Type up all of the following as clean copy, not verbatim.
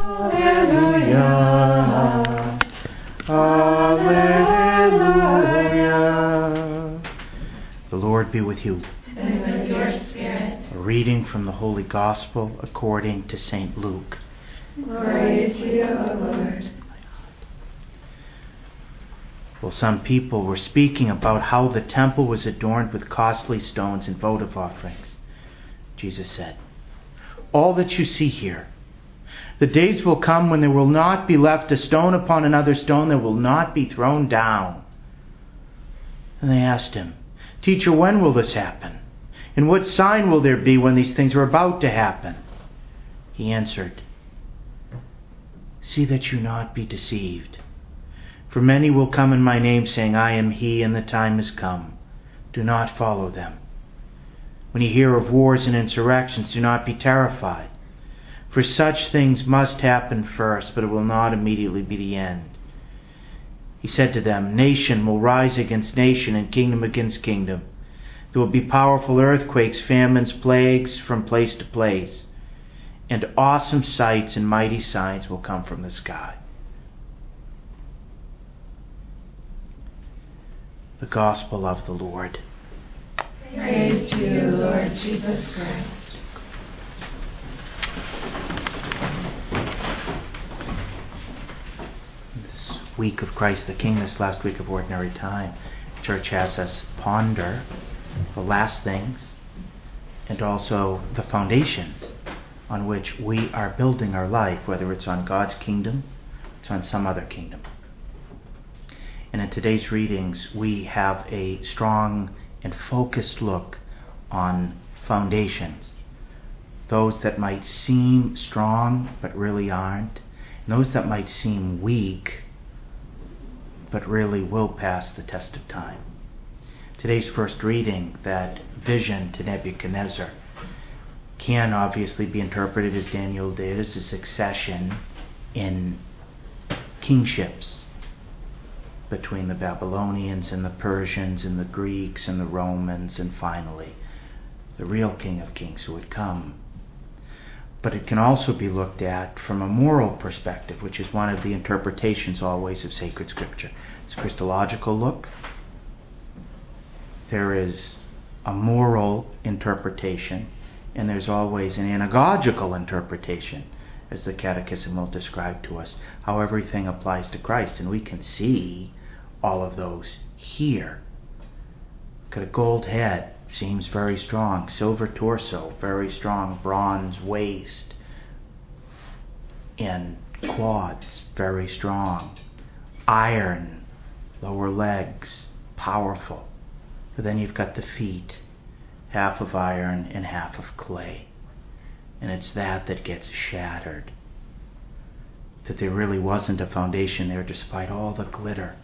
Alleluia. Alleluia. The Lord be with you. And with your spirit. A reading from the Holy Gospel according to St. Luke. Glory to you, O Lord. Well, some people were speaking about how the temple was adorned with costly stones and votive offerings. Jesus said, "All that you see here, the days will come when there will not be left a stone upon another stone that will not be thrown down." And they asked him, "Teacher, when will this happen? And what sign will there be when these things are about to happen?" He answered, "See that you not be deceived. For many will come in my name, saying, 'I am he,' and the time has come. Do not follow them. When you hear of wars and insurrections, do not be terrified. For such things must happen first, but it will not immediately be the end." He said to them, "Nation will rise against nation and kingdom against kingdom. There will be powerful earthquakes, famines, plagues from place to place. And awesome sights and mighty signs will come from the sky." The Gospel of the Lord. Praise to you, Lord Jesus Christ. This week of Christ the King, this last week of Ordinary Time, the Church has us ponder the last things and also the foundations on which we are building our life, whether it's on God's kingdom, it's on some other kingdom. And in today's readings, we have a strong and focused look on foundations. Those that might seem strong but really aren't, and those that might seem weak but really will pass the test of time. Today's first reading, that vision to Nebuchadnezzar, can obviously be interpreted as Daniel did, as a succession in kingships between the Babylonians and the Persians and the Greeks and the Romans, and finally the real King of Kings who would come. But it can also be looked at from a moral perspective, which is one of the interpretations always of sacred scripture. It's a Christological look. There is a moral interpretation, and there's always an anagogical interpretation, as the Catechism will describe to us, how everything applies to Christ. And we can see all of those here. Got a gold head, seems very strong. Silver torso, very strong. Bronze waist and quads, very strong. Iron, lower legs, powerful. But then you've got the feet, half of iron and half of clay. And it's that gets shattered. That there really wasn't a foundation there despite all the glitter.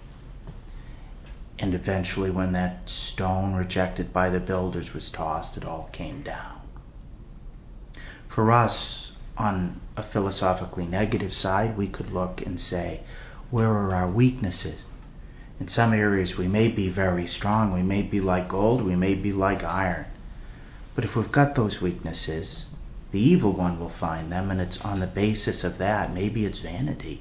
And eventually when that stone rejected by the builders was tossed, it all came down. For us, on a philosophically negative side, we could look and say, where are our weaknesses? In some areas we may be very strong, we may be like gold, we may be like iron. But if we've got those weaknesses, the evil one will find them, and it's on the basis of that. Maybe it's vanity.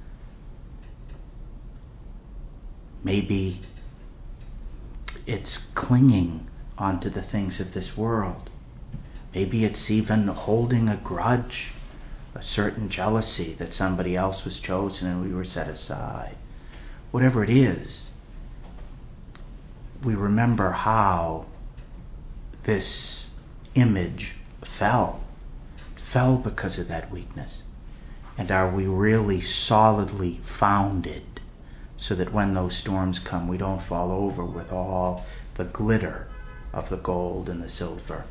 Maybe it's clinging onto the things of this world. Maybe it's even holding a grudge, a certain jealousy that somebody else was chosen and we were set aside. Whatever it is, we remember how this image fell. It fell because of that weakness. And are we really solidly founded so that when those storms come, we don't fall over with all the glitter of the gold and the silver,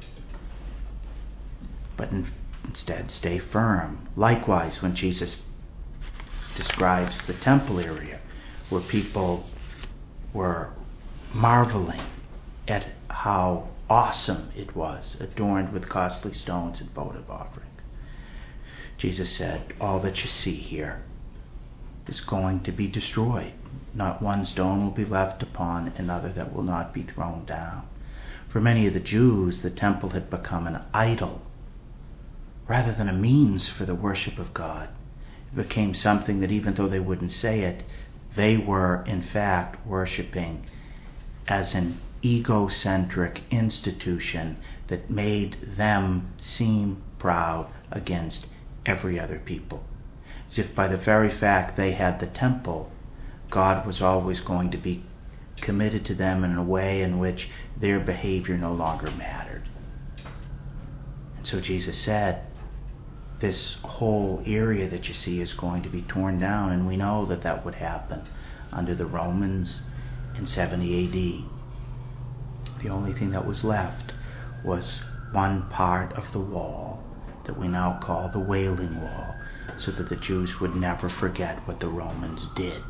but instead stay firm? Likewise, when Jesus describes the temple area, where people were marveling at how awesome it was, adorned with costly stones and votive offerings, Jesus said, all that you see here is going to be destroyed. Not one stone will be left upon another that will not be thrown down. For many of the Jews, the temple had become an idol, rather than a means for the worship of God. It became something that, even though they wouldn't say it, they were in fact worshiping as an egocentric institution that made them seem proud against every other people. As if by the very fact they had the temple, God was always going to be committed to them in a way in which their behavior no longer mattered. And so Jesus said, this whole area that you see is going to be torn down, and we know that that would happen under the Romans in 70 AD. The only thing that was left was one part of the wall that we now call the Wailing Wall, so that the Jews would never forget what the Romans did.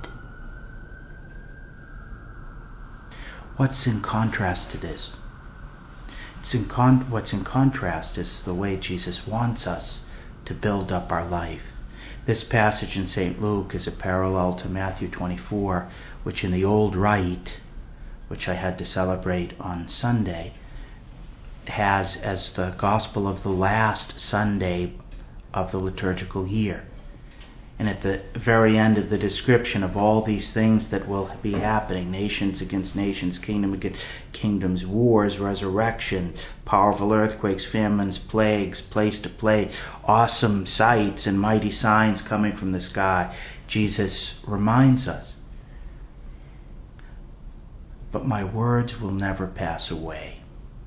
What's in contrast to this? What's in contrast is the way Jesus wants us to build up our life. This passage in St. Luke is a parallel to Matthew 24, which in the Old Rite, which I had to celebrate on Sunday, has as the gospel of the last Sunday of the liturgical year. And at the very end of the description of all these things that will be happening, nations against nations, kingdom against kingdoms, wars, resurrection, powerful earthquakes, famines, plagues, place to place, awesome sights and mighty signs coming from the sky, Jesus reminds us, but my words will never pass away.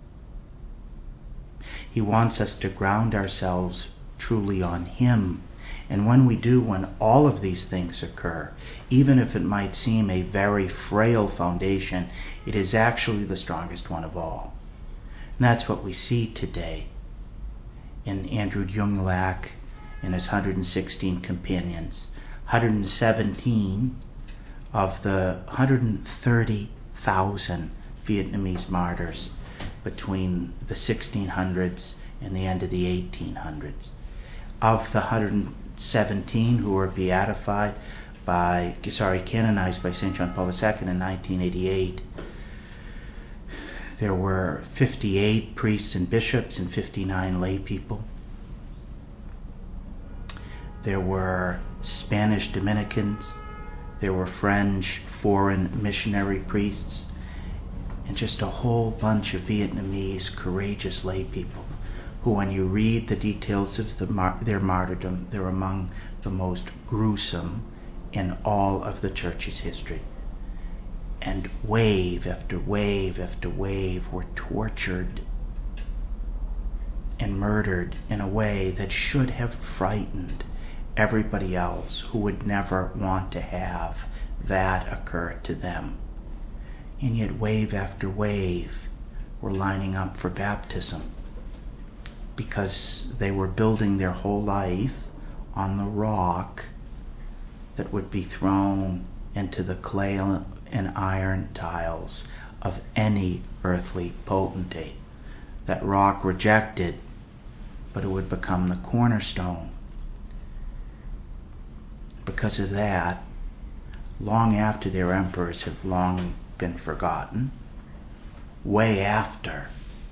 He wants us to ground ourselves truly on Him. And when we do, when all of these things occur, even if it might seem a very frail foundation, it is actually the strongest one of all. And that's what we see today in Andrew Junglack and his 116 companions. 117 of the 130,000 Vietnamese martyrs between the 1600s and the end of the 1800s. Of the 117 who were canonized by St. John Paul II in 1988, there were 58 priests and bishops and 59 lay people. There were Spanish Dominicans, there were French foreign missionary priests, and just a whole bunch of Vietnamese courageous lay people who, when you read the details of their martyrdom, they're among the most gruesome in all of the Church's history. And wave after wave after wave were tortured and murdered in a way that should have frightened everybody else who would never want to have that occur to them. And yet wave after wave were lining up for baptism, because they were building their whole life on the rock that would be thrown into the clay and iron tiles of any earthly potentate. That rock rejected, but it would become the cornerstone. Because of that, long after their emperors have long been forgotten, way after,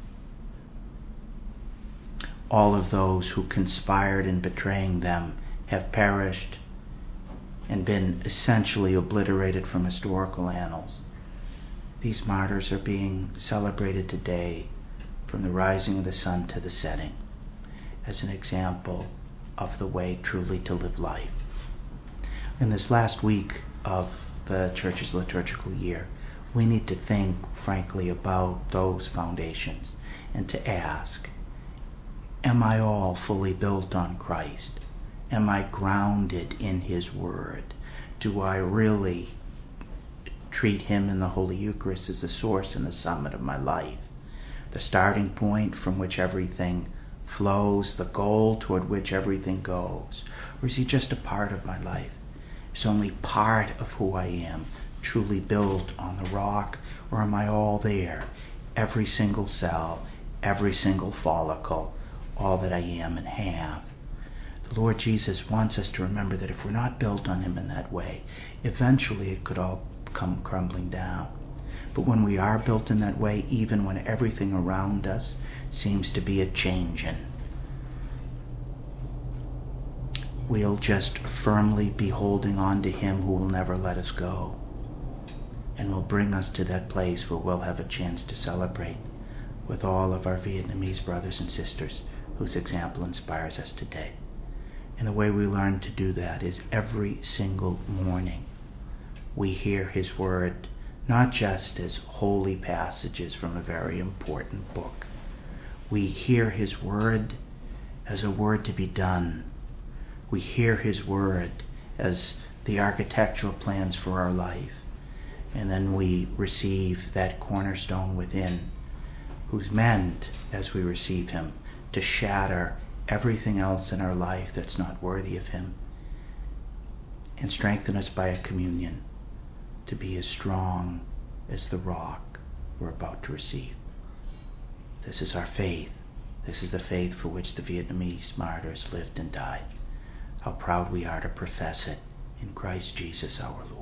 all of those who conspired in betraying them have perished and been essentially obliterated from historical annals. These martyrs are being celebrated today from the rising of the sun to the setting as an example of the way truly to live life. In this last week of the Church's liturgical year, we need to think, frankly, about those foundations and to ask, am I all fully built on Christ? Am I grounded in His Word? Do I really treat Him in the Holy Eucharist as the source and the summit of my life? The starting point from which everything flows, the goal toward which everything goes? Or is He just a part of my life? Is only part of who I am truly built on the rock? Or am I all there? Every single cell, every single follicle, all that I am and have. The Lord Jesus wants us to remember that if we're not built on Him in that way, eventually it could all come crumbling down. But when we are built in that way, even when everything around us seems to be a changin', we'll just firmly be holding on to him who will never let us go, and will bring us to that place where we'll have a chance to celebrate with all of our Vietnamese brothers and sisters whose example inspires us today. And the way we learn to do that is every single morning we hear his word, not just as holy passages from a very important book. We hear his word as a word to be done. We hear his word as the architectural plans for our life. And then we receive that cornerstone within, who's meant, as we receive him, to shatter everything else in our life that's not worthy of him, and strengthen us by a communion to be as strong as the rock we're about to receive. This is our faith. This is the faith for which the Vietnamese martyrs lived and died. How proud we are to profess it in Christ Jesus our Lord.